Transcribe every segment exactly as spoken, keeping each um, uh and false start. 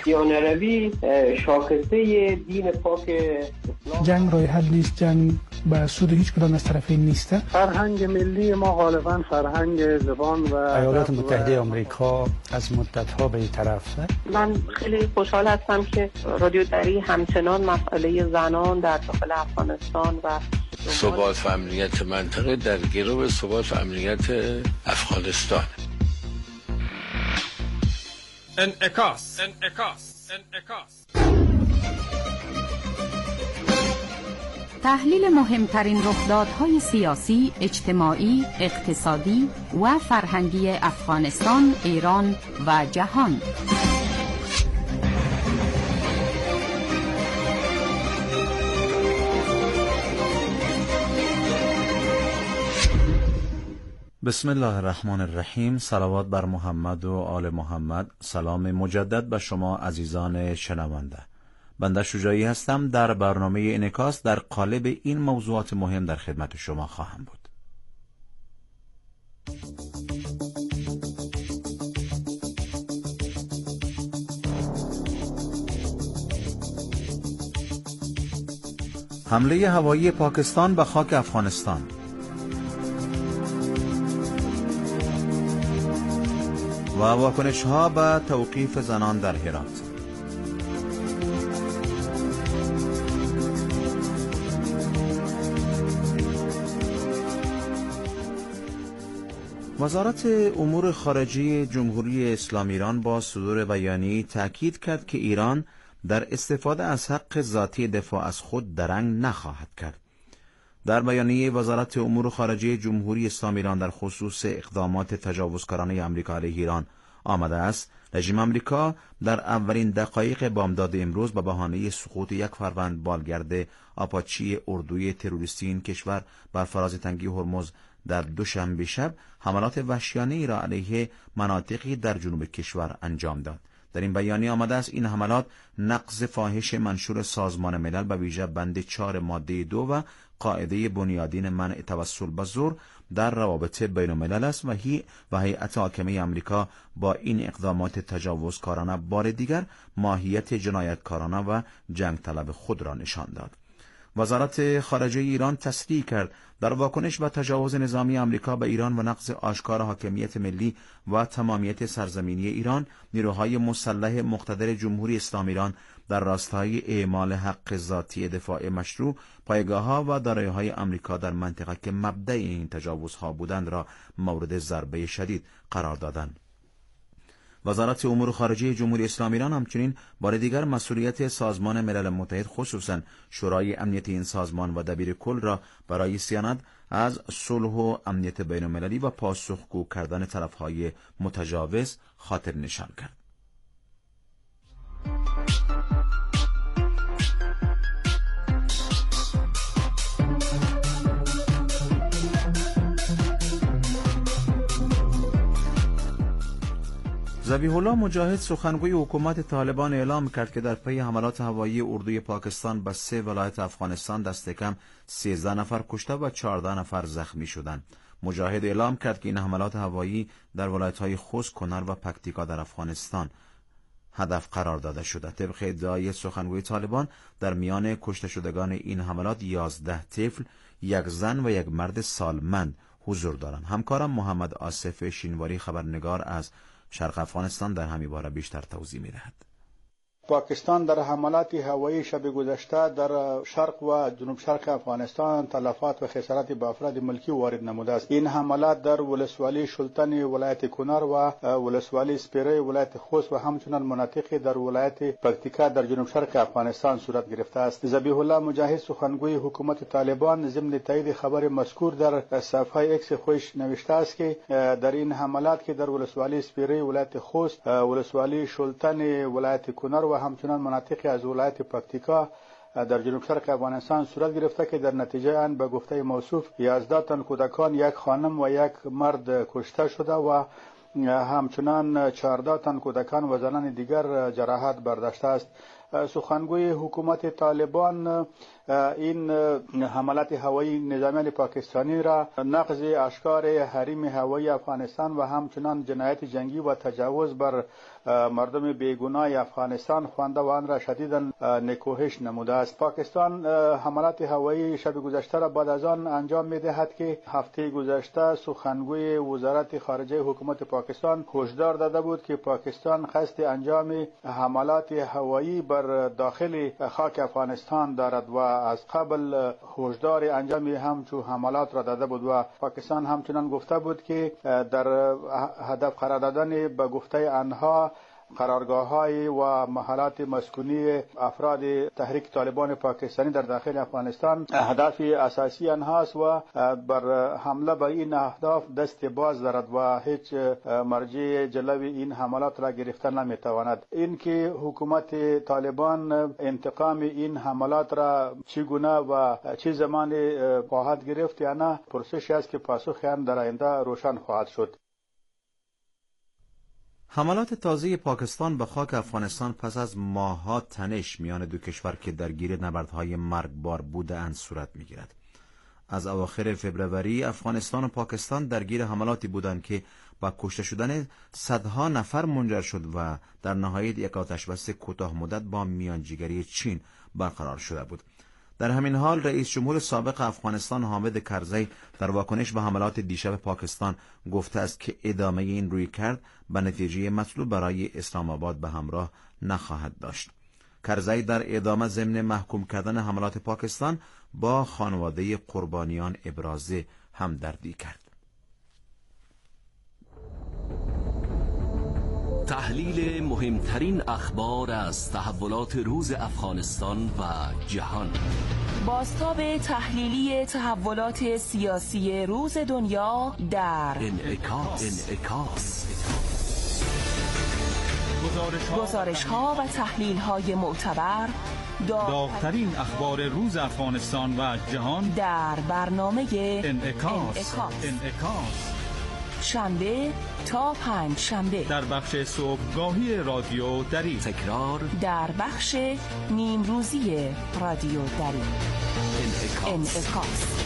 سیانروی شاخصه دین پاک اسلام. جنگ راه حل نیست، جنگ به سود هیچ کدام از طرفین نیست. فرهنگ ملی ما غالبا فرهنگ زبان و ایالات متحده آمریکا از مدت‌ها به این طرف. من خیلی خوشحال هستم که رادیو دری همچنان مسئله زنان در داخل افغانستان و ثبات و امنیت منطقه در گرو ثبات و امنیت افغانستان. انعکاس انعکاس انعکاس تحلیل مهمترین رخدادهای سیاسی، اجتماعی، اقتصادی و فرهنگی افغانستان، ایران و جهان. بسم الله الرحمن الرحیم. صلوات بر محمد و آل محمد. سلام مجدد به شما عزیزان شنونده. بنده شجاعی هستم. در برنامه انعکاس در قالب این موضوعات مهم در خدمت شما خواهم بود. حمله هوایی پاکستان به خاک افغانستان. و واکنش ها به توقیف زنان در هرات. وزارت امور خارجه جمهوری اسلامی ایران با صدور بیانیه‌ای تأکید کرد که ایران در استفاده از حق ذاتی دفاع از خود درنگ نخواهد کرد. در بیانیه وزارت امور خارجه جمهوری اسلامی ایران در خصوص اقدامات تجاوزکارانه آمریکا علیه ایران آمده است: رژیم آمریکا در اولین دقایق بامداد امروز به بهانه سقوط یک فروند بالگرد آپاچی اردوی تروریستی این کشور بر فراز تنگی هرمز در دوشنبه شب حملات وحشیانه ای را علیه مناطقی در جنوب کشور انجام داد. در این بیانیه آمده است این حملات نقض فاحش منشور سازمان ملل به ویژه بند چهار ماده دو و قاعده بنیادین منع توسل به زور در روابط بین الملل است و هی و هیئت حاکمه آمریکا با این اقدامات تجاوزکارانه بار دیگر ماهیت جنایتکارانه و جنگ طلب خود را نشان داد. وزارت خارجه ایران تصریح کرد در واکنش به تجاوز نظامی آمریکا به ایران و نقض آشکار حاکمیت ملی و تمامیت سرزمینی ایران، نیروهای مسلح مقتدر جمهوری اسلامی ایران در راستای اعمال حق ذاتی دفاع مشروع پایگاه‌ها و دارایی‌های آمریکا در منطقه که مبدأ این تجاوزها بودند را مورد ضربه شدید قرار دادند. وزارت امور خارجه جمهوری اسلامی ایران همچنین بار دیگر مسئولیت سازمان ملل متحد خصوصاً شورای امنیت این سازمان و دبیر کل را برای صیانت از صلح و امنیت بین المللی و پاسخگو کردن طرفهای متجاوز خاطر نشان کرد. ذبیح الله مجاهد سخنگوی حکومت طالبان اعلام کرد که در پی حملات هوایی اردوی پاکستان به سه ولایت افغانستان دست کم سیزده نفر کشته و چهارده نفر زخمی شدند. مجاهد اعلام کرد که این حملات هوایی در ولایت‌های خوست، کنر و پکتیکا در افغانستان هدف قرار داده شده. طبق ادعای سخنگوی طالبان در میان کشته شدگان این حملات یازده طفل، یک زن و یک مرد سالمند حضور دارند. همکارم محمد آصف شینواری خبرنگار از شرق افغانستان در همین باره بیشتر توضیح می‌دهد. پاکستان در حملات هوایی شب گذشته در شرق و جنوب شرق افغانستان تلفات و خسارات به افراد ملکی وارد نموده است. این حملات در ولسوالی شلتن ولایت کنر و ولسوالی سپیره ولایت خوست و همچنین مناطق در ولایت پکتیکا در جنوب شرق افغانستان صورت گرفته است. ذبیح الله مجاهد سخنگوی حکومت طالبان ضمن تایید خبر مذکور در صفحه ایکس خودش نوشته است که در این حملات که در ولسوالی سپیره ولایت خوست، ولسوالی شلتن ولایت کنر و همچنان مناطق از ولایت پکتیکا در جنوب شرق افغانستان صورت گرفته که در نتیجه آن به گفته موصوف یازده تن کودکان، یک خانم و یک مرد کشته شده و همچنان چهارده تن کودکان و زنان دیگر جراحت برداشته است. سخنگوی حکومت طالبان این حملات هوایی نظامیان پاکستانی را نقض اشکار حریم هوایی افغانستان و همچنان جنایت جنگی و تجاوز بر مردم بیگناه افغانستان خوانده و آن را شدیداً نکوهش نموده است. پاکستان حملات هوایی شب گذشته را بعد از آن انجام می‌دهد که هفته گذشته سخنگوی وزارت خارجه حکومت پاکستان هشدار داده بود که پاکستان قصد انجام حملات هوایی بر داخل خاک افغانستان دارد و از قبل هشدار انجام همچون حملات را داده بود و پاکستان همچنان گفته بود که در هدف قرار دادن به گفته آنها قرارگاه‌های و محلات مسکونی افراد تحریک طالبان پاکستانی در داخل افغانستان هدف اساسی آنهاست و بر حمله به این اهداف دست باز دارد و هیچ مرجع جلوی این حملات را گرفتن نمیتواند. این که حکومت طالبان انتقام این حملات را چگونه و چه زمان خواهد گرفت یا نه پرسشی است که پاسخ آن در آینده روشن خواهد شد. حملات تازه پاکستان به خاک افغانستان پس از ماه‌ها تنش میان دو کشور که درگیر نبردهای مرگبار بودند صورت می‌گیرد. از اواخر فوریه افغانستان و پاکستان درگیر حملاتی بودند که با کشته شدن صدها نفر منجر شد و در نهایت یک آتش‌بس کوتاه مدت با میانجیگری چین برقرار شده بود. در همین حال رئیس جمهور سابق افغانستان حامد کرزی در واکنش به حملات دیشب پاکستان گفته است که ادامه این رویکرد به نتیجه مطلوب برای اسلام آباد به همراه نخواهد داشت. کرزی در ادامه ضمن محکوم کردن حملات پاکستان با خانواده قربانیان ابراز همدردی کرد. تحلیل مهمترین اخبار از تحولات روز افغانستان و جهان. بازتاب تحلیلی تحولات سیاسی روز دنیا در انعکاس. انعکاس. گزارش ها و تحلیل های معتبر، داغ‌ترین اخبار روز افغانستان و جهان در برنامه انعکاس. انعکاس. انعکاس. شنبه تا پنج شنبه در بخش صبحگاهی رادیو دری، تکرار در بخش نیم روزی رادیو دری. انعکاس. انعکاس.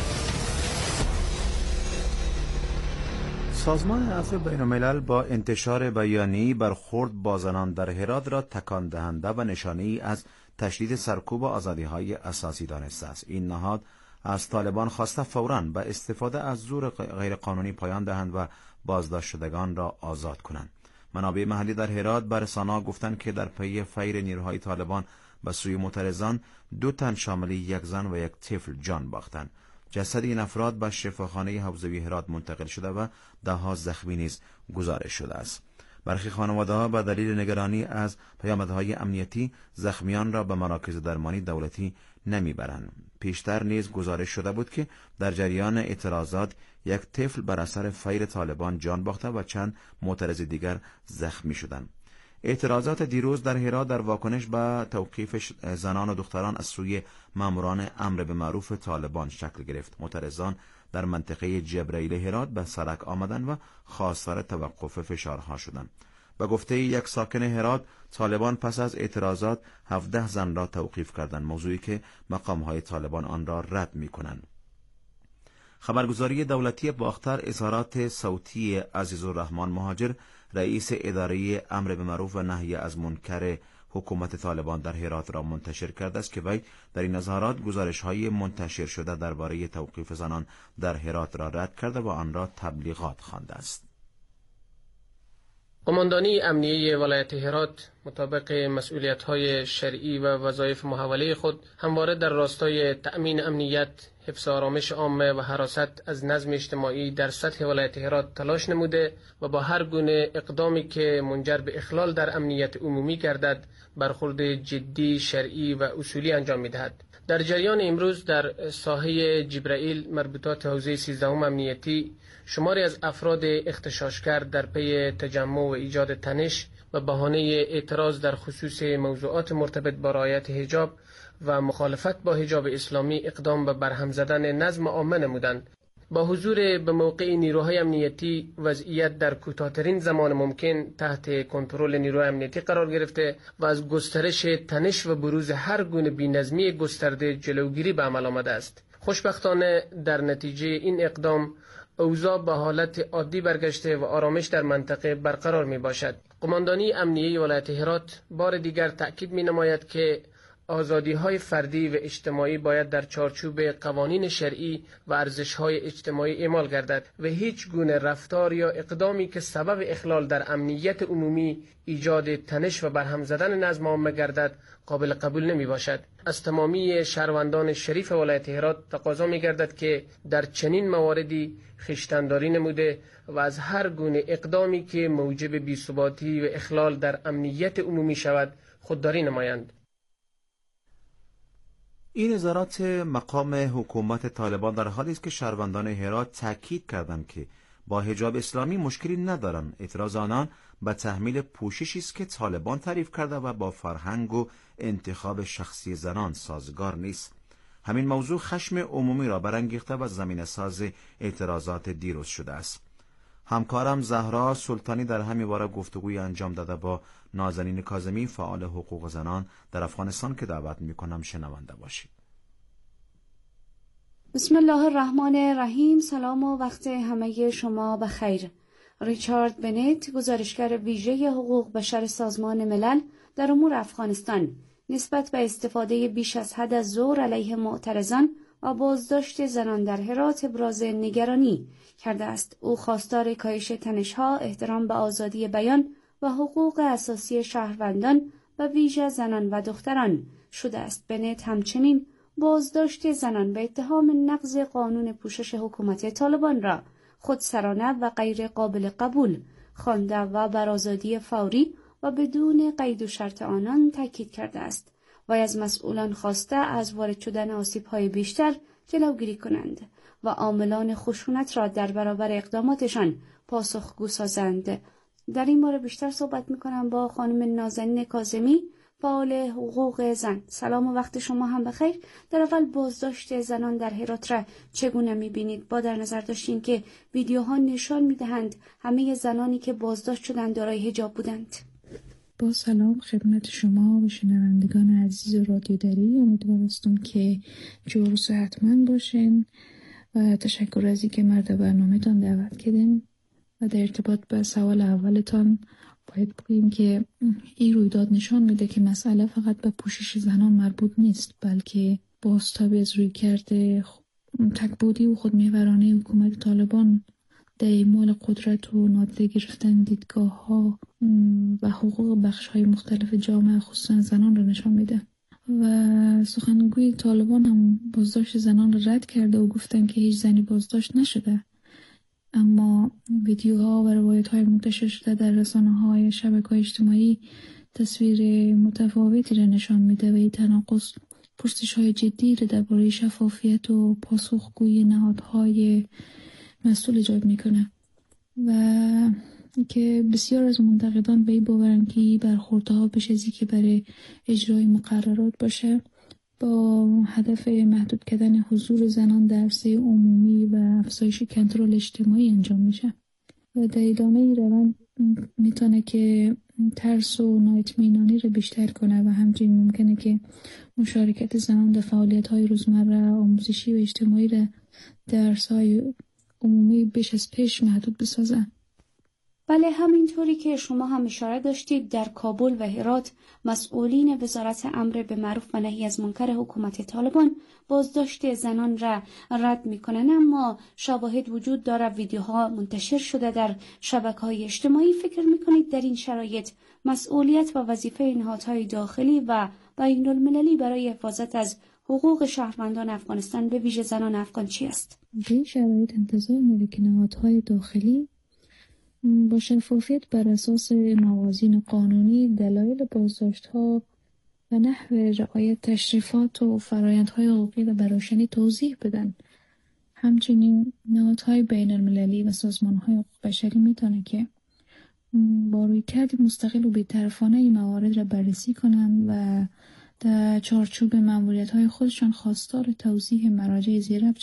سازمان عفو بین الملل با انتشار بیانیه‌ای برخورد با زنان در هرات را تکان دهنده و نشانه‌ای از تشدید سرکوب آزادی‌های اساسی دانسته است. این نهاد از طالبان خواسته فوراً به استفاده از زور غیرقانونی پایان دهند و بازداشت شدگان را آزاد کنند. منابع محلی در هرات به رسانه‌ها گفتند که در پی فیر نیروهای طالبان به سوی معترضان دو تن شامل یک زن و یک طفل جان باختند. جسد این افراد به شفاخانه حوزوی هرات منتقل شده و ده‌ها زخمی نیز گزارش شده است. برخی خانواده‌ها به دلیل نگرانی از پیامدهای امنیتی زخمیان را به مراکز درمانی دولتی نمیبرند. پیشتر نیز گزارش شده بود که در جریان اعتراضات یک طفل بر اثر فیر طالبان جان باخته و چند معترض دیگر زخمی شدند. اعتراضات دیروز در هرات در واکنش به توقیف زنان و دختران از سوی ماموران امر به معروف طالبان شکل گرفت. معترضان در منطقه جبرائیل هرات به سرک آمدند و خواستار توقف فشارها شدند. به گفته یک ساکن هرات، طالبان پس از اعتراضات هفده زن را توقیف کردند، موضوعی که مقام‌های طالبان آن را رد می‌کنند. خبرگزاری دولتی باختر اظهارات صوتی عزیزالرحمن مهاجر، رئیس اداره امر به معروف و نهی از منکر حکومت طالبان در هرات را منتشر کرده است که وی در این اظهارات گزارش‌های منتشر شده درباره توقیف زنان در هرات را رد کرده و آن را تبلیغات خوانده است. قماندانی امنیه ولایت هرات مطابق مسئولیت‌های شرعی و وظایف محوله خود همواره در راستای تأمین امنیت، حفظ آرامش عامه و حراست از نظم اجتماعی در سطح ولایت هرات تلاش نموده و با هر گونه اقدامی که منجر به اخلال در امنیت عمومی گردد برخورد جدی، شرعی و اصولی انجام می‌دهد. در جریان امروز در ساحه جبرائیل مربوطات حوزه سیزدهم امنیتی شماری از افراد اغتشاشگر در پی تجمع و ایجاد تنش و بهانه اعتراض در خصوص موضوعات مرتبط با رعایت حجاب و مخالفت با حجاب اسلامی اقدام به برهم زدن نظم عامه نمودند. با حضور به موقع نیروهای امنیتی وضعیت در کوتاه‌ترین زمان ممکن تحت کنترل نیروهای امنیتی قرار گرفته و از گسترش تنش و بروز هر گونه بی‌نظمی گسترده جلوگیری به عمل آمده است. خوشبختانه در نتیجه این اقدام اوضاع به حالت عادی برگشته و آرامش در منطقه برقرار می باشد. قماندانی امنیه ولایت هرات بار دیگر تأکید می نماید که آزادی‌های فردی و اجتماعی باید در چارچوب قوانین شرعی و ارزش‌های اجتماعی اعمال گردد و هیچ گونه رفتار یا اقدامی که سبب اخلال در امنیت عمومی، ایجاد تنش و برهم زدن نظم عامه گردد قابل قبول نمی باشد. از تمامی شهروندان شریف ولایت هرات تقاضا می گردد که در چنین مواردی خویشتن‌داری نموده و از هر گونه اقدامی که موجب بی‌ثباتی و اخلال در امنیت عمومی شود خودداری نمایند. این نظارات مقام حکومت طالبان در حالی است که شهروندان هرات تاکید کردند که با حجاب اسلامی مشکلی ندارند. اعتراض آنان به تحمیل پوششی است که طالبان تعریف کرده و با فرهنگ و انتخاب شخصی زنان سازگار نیست. همین موضوع خشم عمومی را برانگیخته و زمینه ساز اعتراضات دیروز شده است. همکارم زهرا سلطانی در همین باره گفتگوی انجام داده با نازنین کاظمی، فعال حقوق زنان در افغانستان که دعوت میکنم شنونده باشید. بسم الله الرحمن الرحیم. سلام و وقت همه شما بخیر. ریچارد بنت، گزارشگر ویژه حقوق بشر سازمان ملل در امور افغانستان، نسبت به استفاده بیش از حد از زور علیه معترضان و بازداشت زنان در هرات ابراز نگرانی کرده است. او خواستار کاهش تنش‌ها، احترام به آزادی بیان و حقوق اساسی شهروندان و ویژه زنان و دختران شده است. بنت همچنین بازداشت زنان به اتهام نقض قانون پوشش حکومت طالبان را خودسرانه و غیر قابل قبول خوانده و بر آزادی فوری و بدون قید و شرط آنان تاکید کرده است و از مسئولان خواسته از وارد شدن آسیب‌های بیشتر جلوگیری کنند و عاملان خشونت را در برابر اقداماتشان پاسخگو سازند. در این باره بیشتر صحبت می‌کنم با خانم نازنین کاظمی، فعال حقوق زن. سلام و وقت شما هم بخیر. در اول بازداشت زنان در هرات را چگونه می‌بینید؟ با در نظر داشتین که ویدیوها نشان می‌دهند همه زنانی که بازداشت شدند دارای حجاب بودند. با سلام خدمت شما و شنوندگان عزیز رادیو دری، امیدوار هستم که جور و صحتمند باشین و تشکر از اینکه مرد برنامه تان دعوت کردین. و در ارتباط با سوال اولتان باید بگیم که این رویداد نشان میده که مسئله فقط به پوشش زنان مربوط نیست، بلکه بازتاب از روی کرده تکبودی و خودمحورانه حکومت طالبان در اعمال قدرت و نادیده گرفتن دیدگاه ها و حقوق بخش های مختلف جامعه خصوصا زنان را نشان میده. و سخنگوی طالبان هم بازداشت زنان را رد کرده و گفتن که هیچ زنی بازداشت نشده، اما ویدیوها و روایت های منتشر شده در رسانه های شبکه های اجتماعی تصویر متفاوتی را نشان میده و این تناقض پرسش های جدی را درباره شفافیت و پاسخگویی نهادهای مسئول ایجاد میکنه و که بسیار از منتقدان به این باورن که برخوردها پیش از اینکه برای اجرای مقررات باشه با هدف محدود کردن حضور زنان در عرصه عمومی و افزایش کنترل اجتماعی انجام میشه و در ادامه این روند میتونه که ترس و نااطمینانی رو بیشتر کنه و همچنین ممکنه که مشارکت زنان در فعالیت‌های روزمره آموزشی و اجتماعی رو در عرصه‌های عمومی بیش از پیش محدود بسازن. بله، همینطوری که شما هم اشاره داشتید در کابل و هرات مسئولین وزارت امر به معروف و نهی از منکر حکومت طالبان بازداشت زنان را رد میکنن، اما شواهد وجود داره، ویدیوها منتشر شده در شبکه‌های اجتماعی. فکر میکنید در این شرایط مسئولیت و وظیفه نهادهای داخلی و بین المللی برای حفاظت از حقوق شهروندان افغانستان به ویژه زنان افغان چی است؟ در این شرایط انتظار میره که نهادهای داخلی با شفافیت بر اساس موازین قانونی دلایل بازداشت‌ها و نحو رعایت تشریفات و فرآیندهای حقوقی را به روشنی توضیح بدن. همچنین نهادهای بین المللی و سازمان‌های حقوق بشری میتونه که با رویکرد مستقل و بی‌طرفانه این موارد را بررسی کنند و در چارچوب مأموریت‌های خودشان خواستار توضیح مراجع زیر بشن.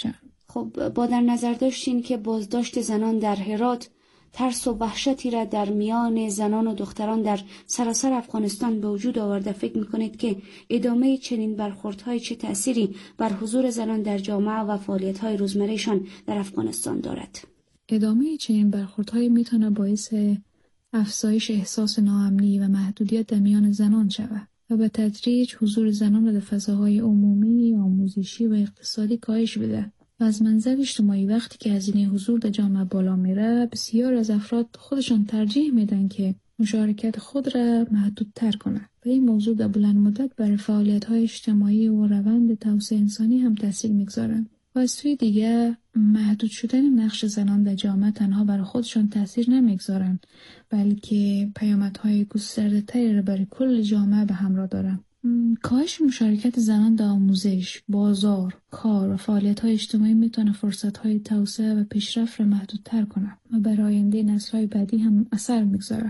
خب با در نظر داشتین که بازداشت زنان در هرات ترس و وحشتی را در میان زنان و دختران در سراسر افغانستان به وجود آورده، فکر میکنید که ادامه چنین برخوردهای چه تأثیری بر حضور زنان در جامعه و فعالیت‌های روزمره‌شان در افغانستان دارد؟ ادامه چنین برخوردهای میتونه باعث افزایش احساس ناامنی و محدودیت در میان زنان شود و به تدریج حضور زنان در فضاهای عمومی، آموزشی و اقتصادی کاهش بده. و از منظر اجتماعی وقتی که هزینه حضور در جامعه بالا میره، بسیار از افراد خودشان ترجیح میدن که مشارکت خود را محدودتر کنند و این موضوع در بلند مدت بر فعالیت‌های اجتماعی و روند توسعه انسانی هم تاثیر میگذارند. و از سوی دیگه محدود شدن نقش زنان در جامعه تنها برای خودشان تاثیر نمیگذارند، بلکه پیامدهای گسترده‌تری را برای کل جامعه به همراه دارند. کاهش مشارکت زنان در آموزش، بازار، کار و فعالیت‌های اجتماعی میتونه فرصت‌های توسعه و پیشرفت را محدودتر کنه و برای آینده نسل‌های بعدی هم اثر میگذاره.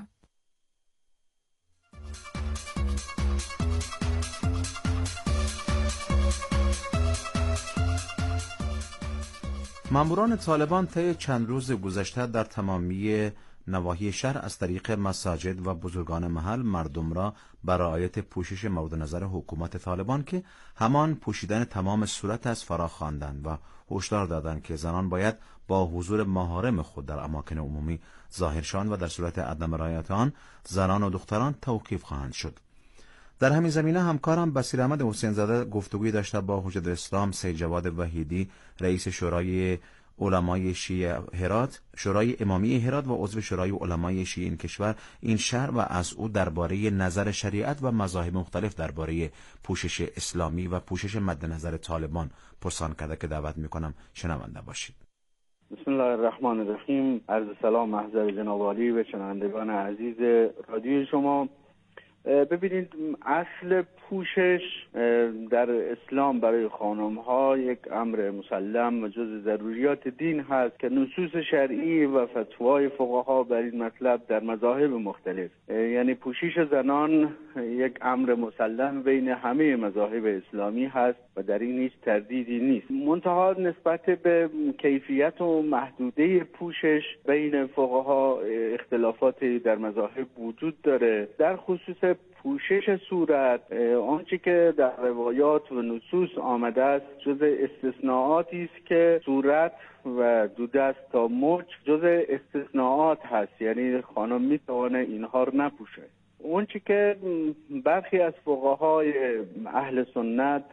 ماموران طالبان طی چند روز گذشته در تمامی نواحی شهر از طریق مساجد و بزرگان محل مردم را بر رعایت پوشش مورد نظر حکومت طالبان که همان پوشیدن تمام صورت از فرا خواندند و هشدار دادند که زنان باید با حضور محارم خود در اماکن عمومی ظاهر شوند و در صورت عدم رعایت آن زنان و دختران توقیف خواهند شد. در همین زمینه همکارم بصیر احمد حسین زاده گفتگوی داشته با حجت الاسلام سید جواد وحیدی، رئیس شورای علمای شیعه هرات، شورای امامی هرات و عضو شورای علمای شیعه این کشور این شهر و از او درباره نظر شریعت و مذاهب مختلف درباره پوشش اسلامی و پوشش مد نظر طالبان پرسان کرده که دعوت میکنم شنونده باشید. بسم الله الرحمن الرحیم. عرض سلام محضر جناب عالی و شنوندگان عزیز رادیو شما. ببینید، اصل پوشش در اسلام برای خانم ها یک امر مسلم و جز ضروریات دین هست که نصوص شرعی و فتوای فقها بر این مطلب در مذاهب مختلف، یعنی پوشش زنان یک امر مسلم بین همه مذاهب اسلامی هست و در این هیچ تردیدی نیست. منتها نسبت به کیفیت و محدوده پوشش بین فقها اختلافاتی در مذاهب وجود داره. در خصوص پوشش صورت، آنچه که در روایات و نصوص آمده است جز استثناءاتی است که صورت و دو دست تا مچ جز استثناءات هست، یعنی خانم میتونه اینها رو نپوشه. اونچه که برخی از فقهای اهل سنت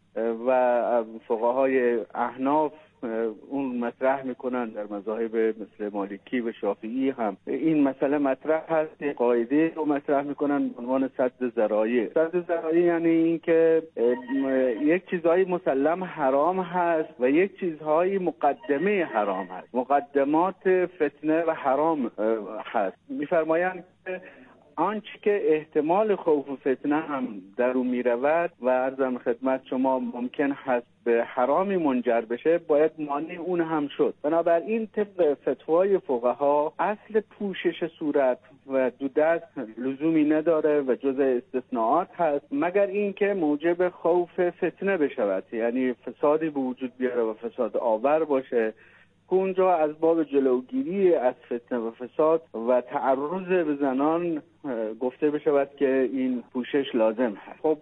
و فقهای احناف اون مطرح میکنن، در مذاهب مثل مالکی و شافعی هم این مسئله مطرح هست، قاعده رو مطرح میکنن به عنوان سد ذرایع. سد ذرایع یعنی این که یک چیزهای مسلم حرام هست و یک چیزهای مقدمه حرام هست، مقدمات فتنه و حرام هست. میفرمایند که آنچه که احتمال خوف و فتنه هم در اون می رود و عرضم خدمت شما ممکن هست به حرامی منجر بشه، باید مانع اون هم شد. بنابراین طبق فتوای فقها اصل پوشش صورت و دو دست لزومی نداره و جز استثناءات هست، مگر اینکه موجب خوف فتنه بشود، یعنی فسادی به وجود بیاره و فساد آور باشه، که اونجا از باب جلوگیری از فتنه و فساد و تعرض به زنان گفته بشود که این پوشش لازم هست. خب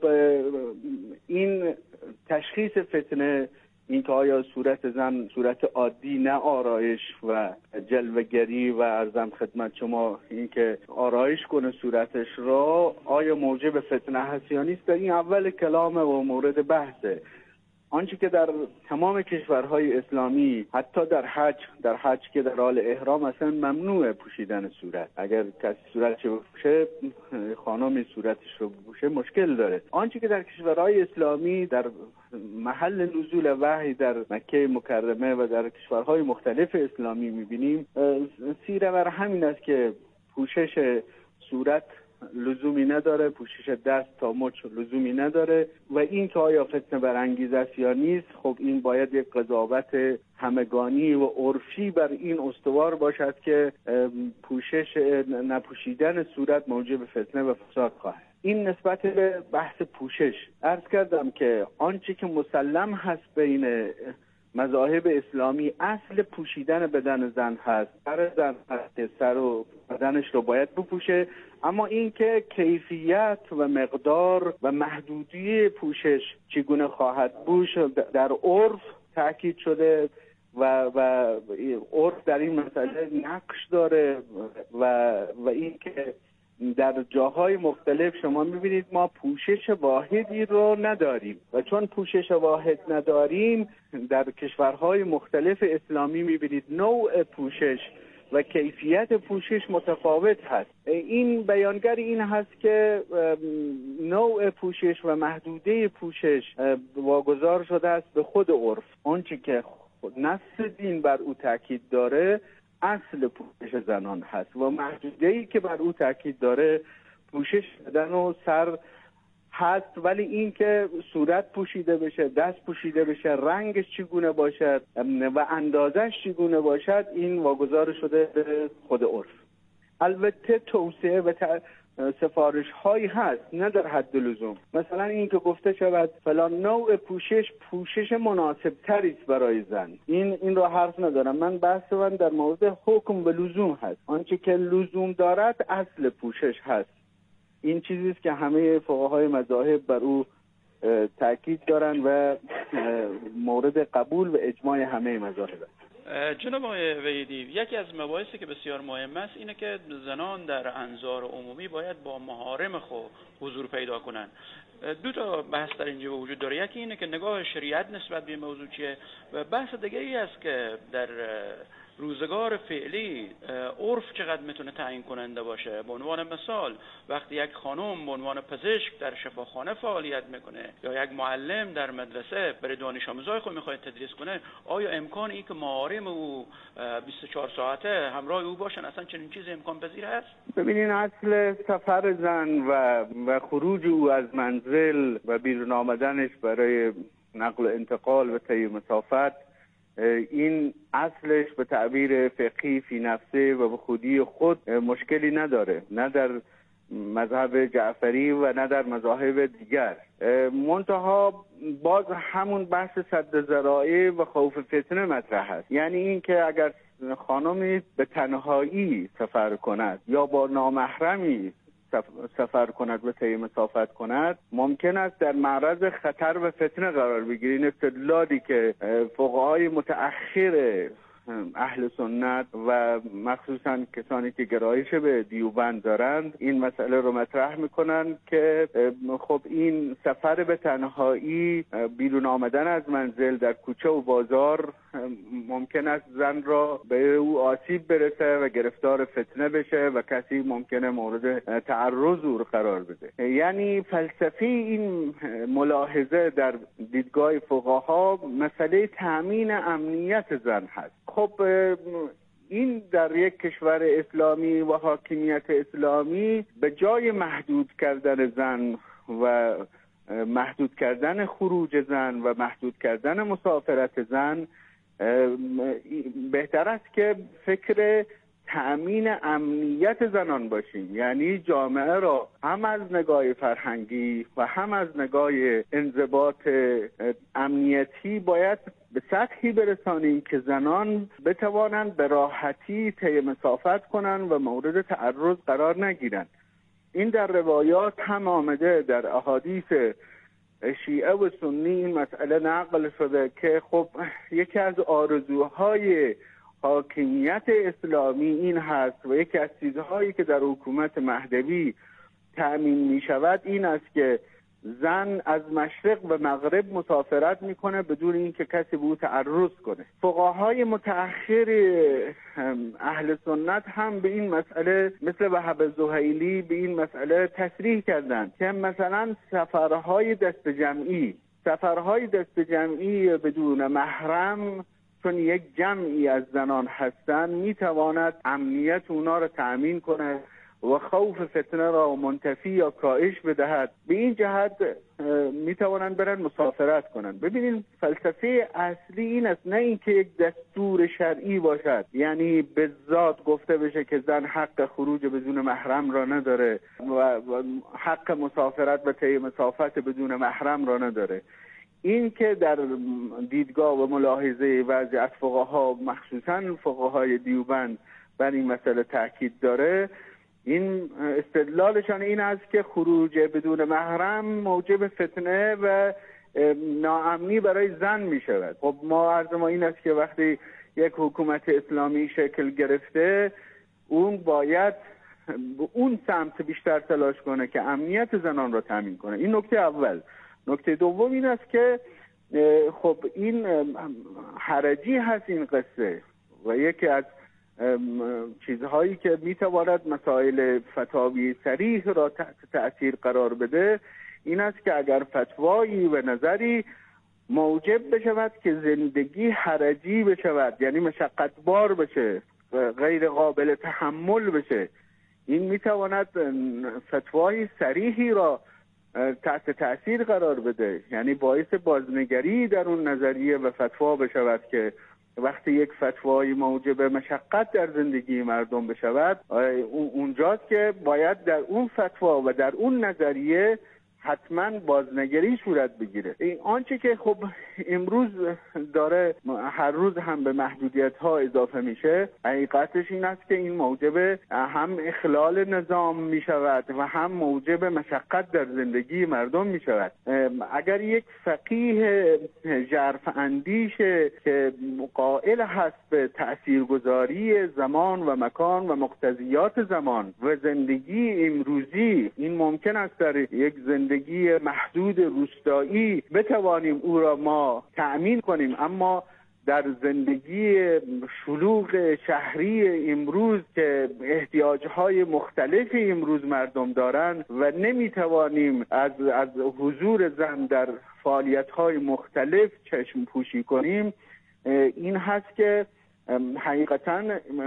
این تشخیص فتنه، این که آیا صورت زن صورت عادی نه آرایش و جلوگری و عرضم خدمت شما این که آرایش کنه صورتش را، آیا موجب فتنه هست یا نیست، در این اول کلامه و مورد بحثه. آنچه که در تمام کشورهای اسلامی، حتی در حج در حج که در حال احرام اصلا ممنوع پوشیدن صورت، اگر کسی صورتش رو بپوشه، خانمی صورتش رو بپوشه مشکل داره. آنچه که در کشورهای اسلامی در محل نزول وحی در مکه مکرمه و در کشورهای مختلف اسلامی میبینیم، سیره بر همین است که پوشش صورت لزومی نداره، پوشش دست تا مچ لزومی نداره و این که آیا فتنه برانگیز است یا نیست، خب این باید یک قضاوت همگانی و عرفی بر این استوار باشد که پوشش نپوشیدن صورت موجب فتنه و فساد خواهد. این نسبت به بحث پوشش. عرض کردم که آنچه که مسلم هست بین مذاهب اسلامی اصل پوشیدن بدن زن هست. سر زن هست که سر و بدنش رو باید بپوشه، اما اینکه کیفیت و مقدار و محدودی پوشش چگونه خواهد بود در عرف تاکید شده و و عرف در این مسئله نقش داره و و اینکه در جاهای مختلف شما میبینید ما پوشش واحدی رو نداریم و چون پوشش واحد نداریم در کشورهای مختلف اسلامی میبینید نوع پوشش و کیفیت پوشش متفاوت هست. این بیانگر این هست که نوع پوشش و محدوده پوشش واگذار شده است به خود عرف. آنچه که نص دین بر او تاکید داره اصل پوشش زنان هست و محدوده‌ای که بر او تاکید داره پوشش بدن و سر هست، ولی این که صورت پوشیده بشه، دست پوشیده بشه، رنگش چگونه باشد و اندازش چگونه باشد این واگذار شده به خود عرف. البته توصیه و سفارش هایی هست نه در حد لزوم، مثلا این که گفته شود فلان نوع پوشش پوشش مناسب تری است برای زن، این این رو حرف ندارم. من بحث من در مورد حکم به لزوم هست. آنچه که لزوم دارد اصل پوشش هست. این چیزی است که همه فقهای مذاهب بر او تاکید دارن و مورد قبول و اجماع همه مذاهب است. جناب آقای وحیدی، یکی از مباحثی که بسیار مهم است اینه که زنان در انظار عمومی باید با محارم خود حضور پیدا کنند. دو تا بحث در اینجا وجود داره. یکی اینه که نگاه شریعت نسبت به موضوع چیه و بحث دیگری است که در روزگار فعلی عرف چقدر میتونه تعیین کننده باشه. به عنوان مثال وقتی یک خانم به عنوان پزشک در شفاخانه فعالیت میکنه یا یک معلم در مدرسه برای دانش آموزای خود میخواد تدریس کنه، آیا امکان این که محارم او بیست و چهار ساعته همراه او باشن اصلا چنین چیزی امکان پذیر هست؟ ببینین اصل سفر زن و و خروج او از منزل و بیرون آمدنش برای نقل و انتقال و طی مسافت، این اصلش به تعبیر فقهی فی نفسه و به خودی خود مشکلی نداره، نه در مذهب جعفری و نه در مذاهب دیگر. منتها باز همون بحث سد ذرائع و خوف فتنه مطرح هست. یعنی این که اگر خانمی به تنهایی سفر کند یا با نامحرمی سفر کند و طی مسافت کند، ممکن است در معرض خطر و فتنه قرار بگیرد. این استدلالی که فقهای متأخر اهل سنت و مخصوصا کسانی که گرایش به دیوبند دارند این مسئله رو مطرح میکنن که خب این سفر به تنهایی، بیرون آمدن از منزل در کوچه و بازار ممکن است زن را به او آسیب برسه و گرفتار فتنه بشه و کسی ممکنه مورد تعرض او قرار بده. یعنی فلسفی این ملاحظه در دیدگاه فقها مسئله تأمین امنیت زن هست. خب این در یک کشور اسلامی و حاکمیت اسلامی به جای محدود کردن زن و محدود کردن خروج زن و محدود کردن مسافرت زن، بهتر است که فکر تأمین امنیت زنان باشیم. یعنی جامعه را هم از نگاه فرهنگی و هم از نگاه انضباط امنیتی باید به سطحی برسانیم که زنان بتوانند به راحتی طی مسافت کنند و مورد تعرض قرار نگیرند. این در روایات هم آمده، در احادیث شیعه و سنی این مسئله نقل شده که خب یکی از آرزوهای حاکمیت اسلامی این هست و یکی از چیزهایی که در حکومت مهدوی تأمین می شود این است که زن از مشرق و مغرب مسافرت میکنه بدون اینکه کسی به او تعرض کنه. فقهای متأخر اهل سنت هم به این مسئله مثل وهب زهیلی به این مسئله تصریح کردند که مثلا سفرهای دست جمعی سفرهای دست جمعی بدون محرم، چون یک جمعی از زنان هستند، میتواند امنیت اونا را تأمین کنه و خوف فتنه را منتفی یا کاهش بدهد. به این جهت میتوانند برن مسافرت کنند. ببینید فلسفه اصلی این است، نه اینکه یک دستور شرعی باشد، یعنی به ذات گفته بشه که زن حق خروج بدون محرم را نداره و حق مسافرت و طی مسافت بدون محرم را نداره. این که در دیدگاه و ملاحظه بعضی از فقها مخصوصا فقهای دیوبند بر این مسئله تاکید داره، این استدلالشان این است که خروج بدون محرم موجب فتنه و ناامنی برای زن می شود. خب ما عرض ما این است که وقتی یک حکومت اسلامی شکل گرفته، اون باید اون سمت بیشتر تلاش کنه که امنیت زنان را تامین کنه. این نکته اول. نکته دوم این است که خب این حرجی هست این قصه و یکی از چیزهایی که میتواند مسائل فتاوی صریح را تحت تأثیر قرار بده این است که اگر فتوایی و نظری موجب بشود که زندگی حرجی بشود، یعنی مشقتبار بشه، غیر قابل تحمل بشه، این میتواند فتوای صریحی را تحت تأثیر قرار بده، یعنی باعث بازنگری در اون نظریه و فتوا بشود که وقتی یک فتوای موجب مشقت در زندگی مردم بشود، اونجاست که باید در اون فتوا و در اون نظریه حتما بازنگری صورت بگیره. این آنچه که خب امروز داره هر روز هم به محدودیت ها اضافه میشه، حقیقتش این است که این موجب هم اخلال نظام میشود و هم موجب مشقت در زندگی مردم میشود. اگر یک فقیه ژرف اندیش که قائل هست به تاثیرگذاری زمان و مکان و مقتضیات زمان و زندگی امروزی، این ممکن است در یک زندگی زندگی محدود روستایی بتوانیم او را ما تأمین کنیم، اما در زندگی شلوغ شهری امروز که احتیاجهای مختلفی امروز مردم دارند و نمیتوانیم از از حضور زن در فعالیت‌های مختلف چشم پوشی کنیم، این هست که حقیقتا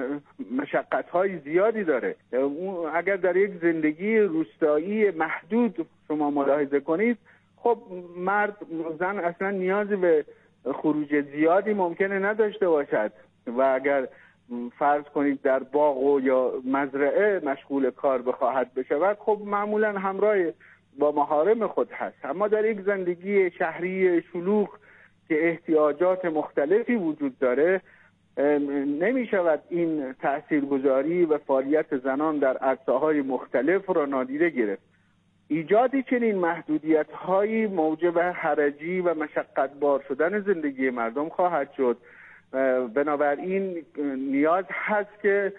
مشقت‌های زیادی داره. اگر در یک زندگی روستایی محدود شما ملاحظه کنید، خب مرد زن اصلا نیازی به خروج زیادی ممکنه نداشته باشد و اگر فرض کنید در باغ و یا مزرعه مشغول کار بخواهد بشود، خب معمولا همراه با محارم خود هست. اما در یک زندگی شهری شلوغ که احتیاجات مختلفی وجود داره، نمی شود این تاثیرگذاری و فعالیت زنان در عرصه‌های مختلف را نادیده گرفت. ایجادی چنین محدودیت‌هایی موجب حرجی و مشقتبار شدن زندگی مردم خواهد شد. بنابراین نیاز هست که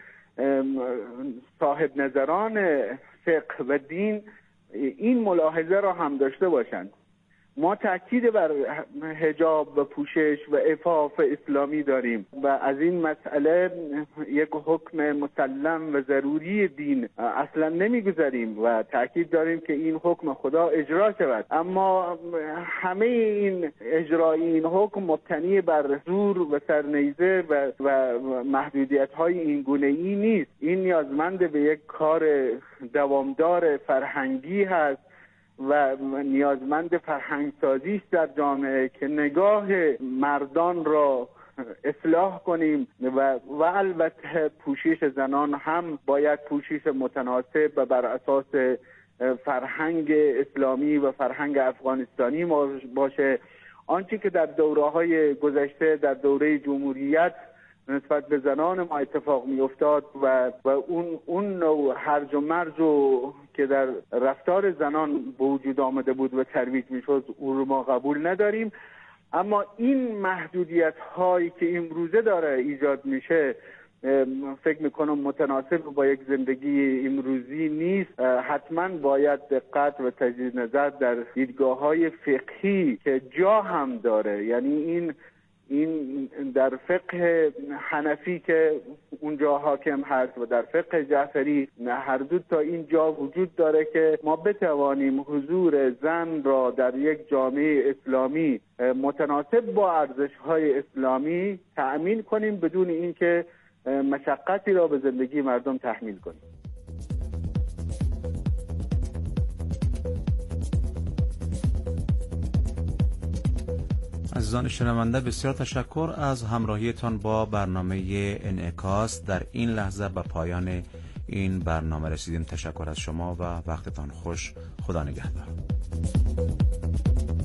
صاحب نظران فقه و دین این ملاحظه را هم داشته باشند. ما تاکید بر حجاب و پوشش و عفاف اسلامی داریم و از این مسئله یک حکم مسلم و ضروری دین اصلا نمیگذاریم و تاکید داریم که این حکم خدا اجرا شود. اما همه این اجرای این حکم مبتنی بر زور و سرنیزه و, و محدودیت‌های این گونه‌ای نیست. این نیازمند به یک کار دوامدار فرهنگی هست و نیازمند فرهنگ سازی است در جامعه که نگاه مردان را اصلاح کنیم و و البته پوشش زنان هم باید پوشش متناسب و بر اساس فرهنگ اسلامی و فرهنگ افغانستانی باشه. آنچه که در دوره‌های گذشته در دوره جمهوریت نسبت به زنان ما اتفاق می افتاد و, و اون اون نوع هرج و مرج و که در رفتار زنان به وجود آمده بود و ترویج می شد، اون رو ما قبول نداریم. اما این محدودیت هایی که امروزه داره ایجاد میشه فکر میکنم متناسب با یک زندگی امروزی نیست. حتما باید دقت و تجدید نظر در دیدگاه های فقهی که جا هم داره، یعنی این این در فقه حنفی که اونجا حاکم هست و در فقه جعفری هر دو تا این جا وجود داره که ما بتوانیم حضور زن را در یک جامعه اسلامی متناسب با ارزش‌های اسلامی تأمین کنیم بدون اینکه مشقتی را به زندگی مردم تحمیل کنیم. عزیزان شنونده، بسیار تشکر از همراهیتان با برنامه انعکاس. در این لحظه به پایان این برنامه رسیدیم. تشکر از شما و وقتتان خوش. خدا نگهدار.